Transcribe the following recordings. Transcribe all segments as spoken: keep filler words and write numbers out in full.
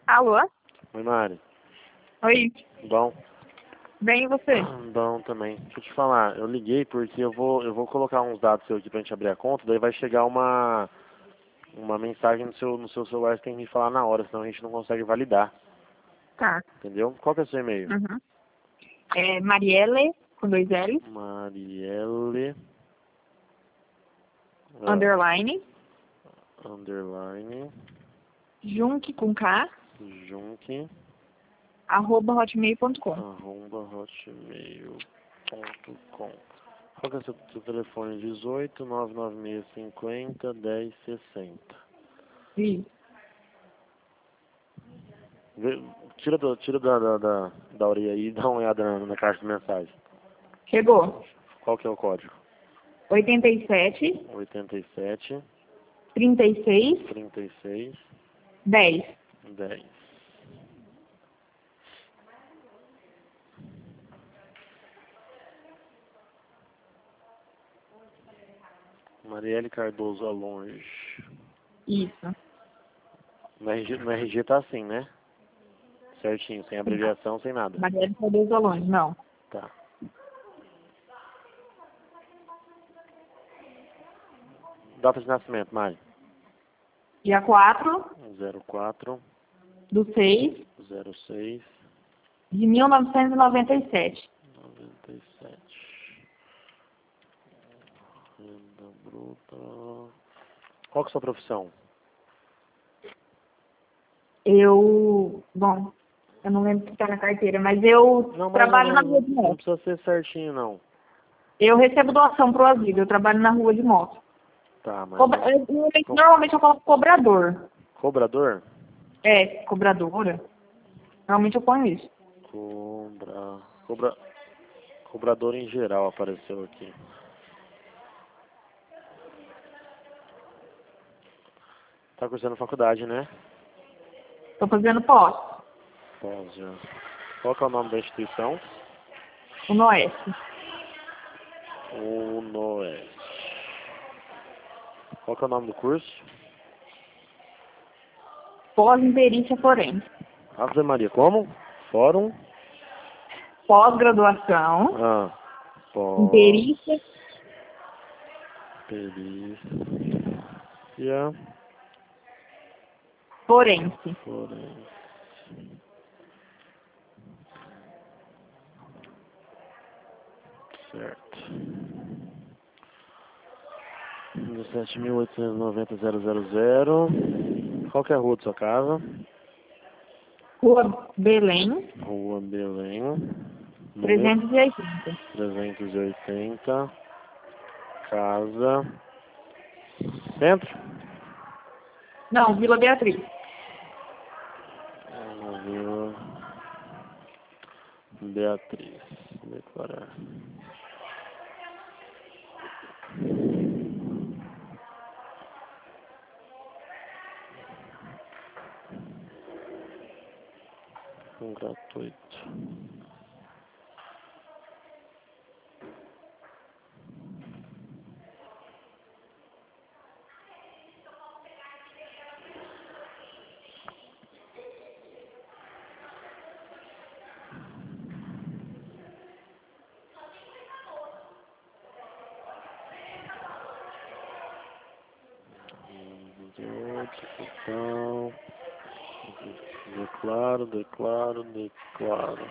Alô? Oi, Mari. Oi. Bom? Bem, e você? Bom também. Deixa eu te falar, eu liguei porque eu vou, eu vou colocar uns dados seus aqui pra gente abrir a conta, daí vai chegar uma, uma mensagem no seu, no seu celular, você tem que me falar na hora, senão a gente não consegue validar. Tá. Entendeu? Qual que é o seu e-mail? Uhum. É Marielle, com dois L, Marielle, ah, underline, underline, Junk com K, Junque, arroba hotmail ponto com. arroba hotmail ponto com. Qual que é o seu, seu telefone? dezoito, nove nove seis cinquenta, dez sessenta. Isso. Vê- Tira, do, tira da, da, da, da orelha aí e dá uma olhada na, na caixa de mensagem. Chegou. Qual que é o código? oitenta e sete, oitenta e sete, trinta e seis, trinta e seis, dez. dez. Marielle Cardoso Alonge. Isso. No R G, no R G tá assim, né? Certinho, sem abreviação, sem nada. Marielle Cardoso Alonge, não. Tá. Data de nascimento, Mari. Dia quatro zero quatro, do seis zero seis, de mil novecentos e noventa e sete. noventa e sete. Renda bruta. Qual que é a sua profissão? Eu, bom, eu não lembro o que tá na carteira, mas eu Não, mais ou trabalho na menos. rua de Não moto. precisa ser certinho, não. Eu recebo doação pro asilo, eu trabalho na rua de moto. Tá, mas... Cobra- eu- Normalmente, normalmente eu coloco cobrador. Cobrador? É, cobradora. Normalmente eu ponho isso. Cobra... Cobra... Cobrador em geral apareceu aqui. Tá cursando faculdade, né? Tô fazendo pós, Pós já. Qual que é o nome da instituição? o Noeste. Unoeste. Qual que é o nome do curso? Pós em perícia forense. Ave Maria, como? Fórum? Pós-graduação Ah, em pós... perícia Perícia... forense. Forense. Certo. dezessete mil oitocentos e noventa zero zero zero. Qual que é a rua da sua casa? Rua Belém, Rua Belém. Número trezentos e oitenta. trezentos e oitenta. Casa. Centro? Não, Vila Beatriz. Ah, Vila Beatriz. Declarar. Um gratuito. Então, declaro, declaro, declaro.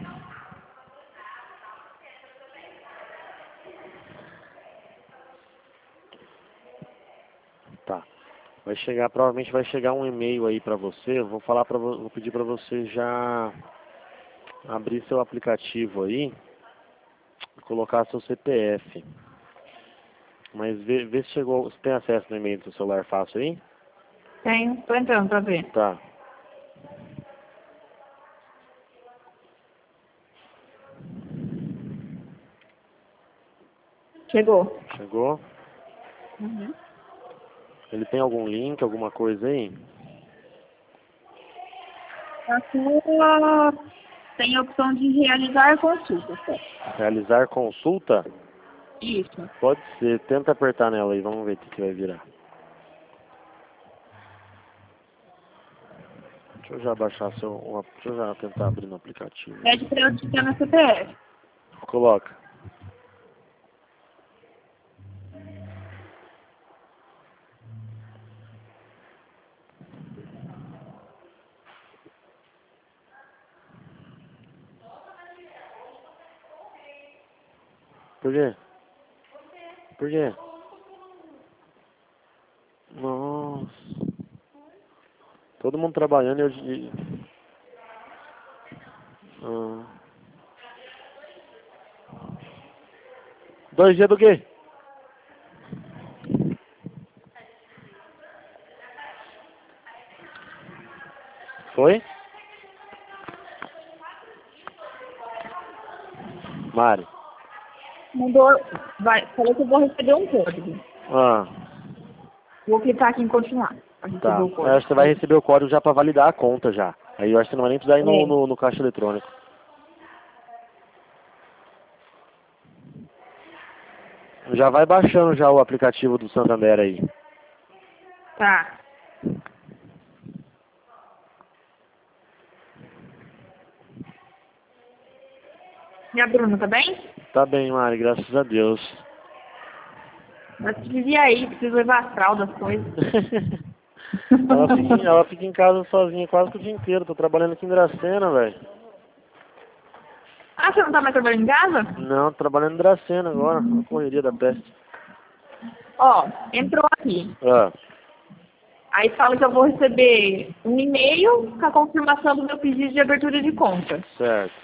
Tá. Vai chegar, provavelmente vai chegar um e-mail aí pra você. Eu vou falar para vou pedir pra você já abrir seu aplicativo aí e colocar seu C P F. Mas vê, vê se chegou, você tem acesso no e-mail do seu celular fácil aí? Tenho, tô entrando pra ver. Tá. Chegou. Chegou? Uhum. Ele tem algum link, alguma coisa aí? A sua tem a opção de realizar consulta. Realizar consulta? Isso. Pode ser. Tenta apertar nela aí, vamos ver o que que vai virar. Deixa eu já baixar seu... uma- Deixa eu já tentar abrir no aplicativo. Pede pra eu digitar meu C P F. Coloca. Por quê? Por quê? Nossa. Todo mundo trabalhando e eu... e- Ah. Dois dias do quê? Foi? Mari. Mandou, vai, falou que eu vou receber um código. Ah, Vou clicar aqui em continuar. Pra receber tá. o Eu código. acho que você vai receber o código já pra validar a conta já. Aí eu acho que você não vai nem precisar ir no, É. no, no caixa eletrônico. Já vai baixando já o aplicativo do Santander aí. Tá. E a Bruna, tá bem? Tá bem, Mari, graças a Deus. Mas devia aí, preciso levar a fralda, as coisas. ela, fica, em- ela fica em casa sozinha quase que o dia inteiro. Tô trabalhando aqui em Dracena, velho. Ah, você não tá mais trabalhando em casa? Não, tô trabalhando em Dracena agora, na correria da peste. Ó, entrou aqui. Ah, Aí fala que eu vou receber um e-mail com a confirmação do meu pedido de abertura de conta. certo.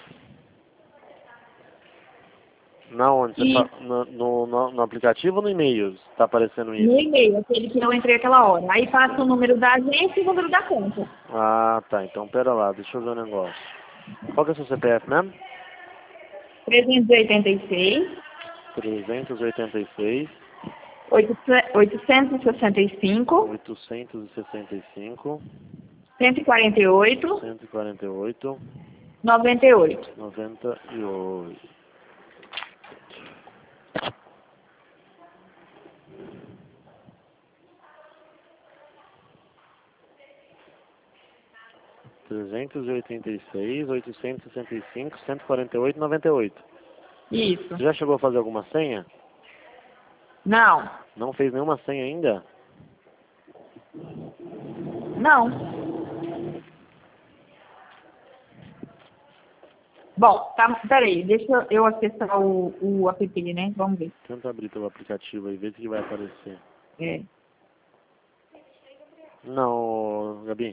Na onde? Você E fa... no, no, no, no aplicativo ou no e-mail? Tá aparecendo isso? no e-mail, aquele que eu entrei aquela hora. Aí passa o número da agência e o número da conta. Ah, tá. Então pera lá, deixa eu ver o negócio. Qual que é o seu C P F mesmo? trezentos e oitenta e seis, trezentos e oitenta e seis, oitocentos e sessenta e cinco, oitocentos e sessenta e cinco, cento e quarenta e oito, cento e quarenta e oito, noventa e oito. noventa e oito. trezentos e oitenta e seis, oitocentos e sessenta e cinco, cento e quarenta e oito, noventa e oito. Isso. Você já chegou a fazer alguma senha? Não. Não fez nenhuma senha ainda? Não. Bom, tá, peraí, deixa eu eu acessar o, o app, né? Vamos ver. Tenta abrir teu aplicativo aí, vê o que vai aparecer. É. Não, Gabi.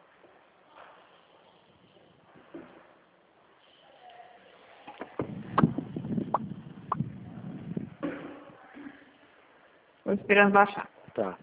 Tô esperando baixar. Tá.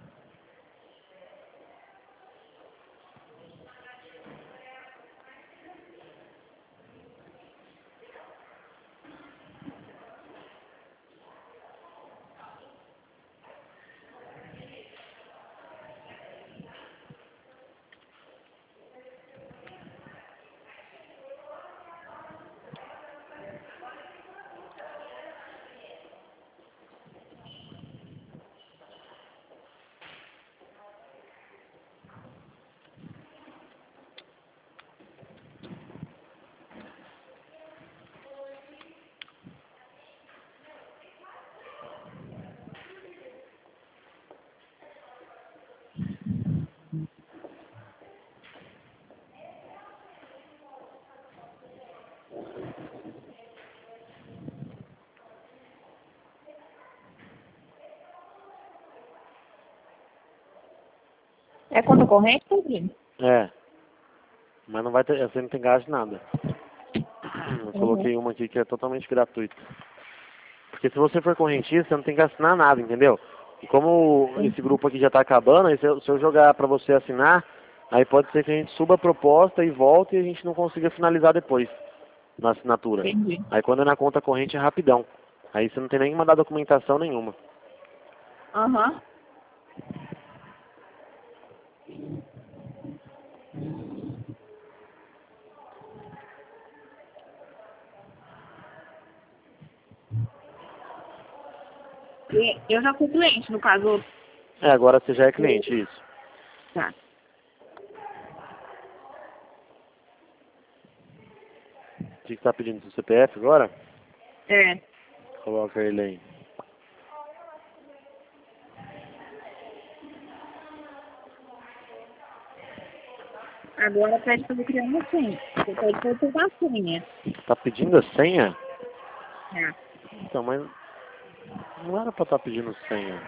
É conta corrente, Pedrinho? É. Mas não vai ter, você não tem gasto de nada. Eu Uhum. coloquei uma aqui que é totalmente gratuita. Porque se você for correntista, você não tem que assinar nada, entendeu? E como esse grupo aqui já tá acabando, aí se eu, se eu jogar pra você assinar, aí pode ser que a gente suba a proposta e volte e a gente não consiga finalizar depois na assinatura. Entendi. Aí quando é na conta corrente é rapidão. Aí você não tem nem que mandar documentação nenhuma. Aham. E eu já fui cliente, no caso. É, agora você já é cliente, isso. Tá. que você tá pedindo? Seu C P F agora? É. Coloca ele aí. Agora pede pra eu criar uma senha. Você pede pra eu pegar a senha. Tá pedindo a senha? É. Então, mas não era pra estar pedindo senha.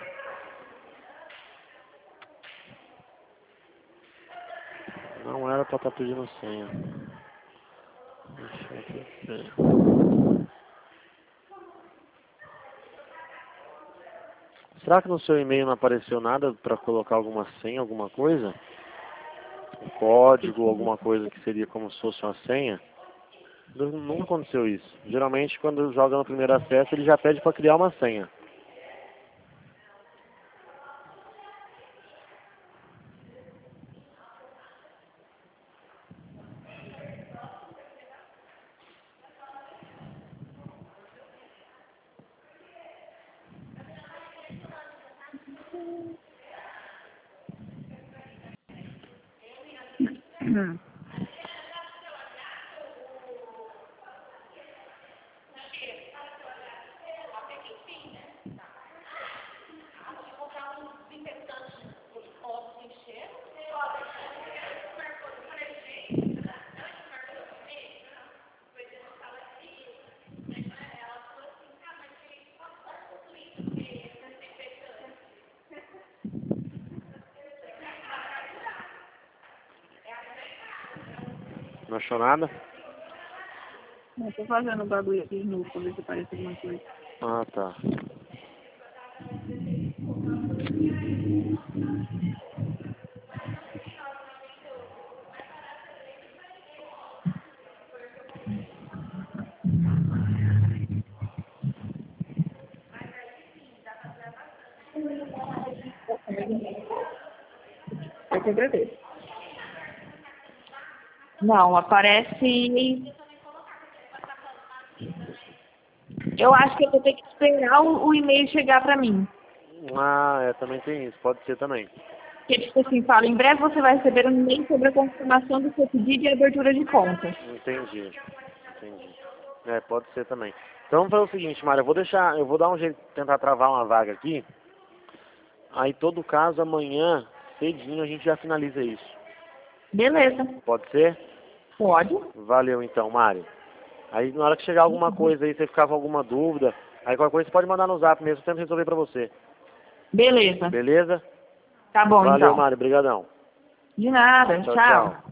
Não era pra estar pedindo senha. Deixa eu ver. Será que no seu e-mail não apareceu nada para colocar alguma senha, alguma coisa? Um código, alguma coisa que seria como se fosse uma senha? Nunca aconteceu isso. Geralmente, quando joga no primeiro acesso, ele já pede para criar uma senha. Hum. Não achou nada? Não, tô fazendo o bagulho aqui de novo pra ver se aparece alguma coisa. Ah, tá. Eu sempre vejo. Não, aparece... Eu acho que eu vou ter que esperar o, o e-mail chegar pra mim. Ah, é, também tem isso. Pode ser também. Que tipo assim, fala, em breve você vai receber um e-mail sobre a confirmação do seu pedido e abertura de conta. Entendi. Entendi. É, pode ser também. Então vamos fazer o seguinte, Mário, eu vou deixar, eu vou dar um jeito de tentar travar uma vaga aqui. Aí, todo caso, amanhã, cedinho, a gente já finaliza isso. Beleza. Pode ser? Pode. Valeu, então, Mário. Aí, na hora que chegar alguma coisa aí, você ficar com alguma dúvida, aí qualquer coisa você pode mandar no zap mesmo, eu tento resolver pra você. Beleza. Beleza? Tá bom, Valeu, então. Mário. Brigadão. De nada. Tchau, Tchau. tchau.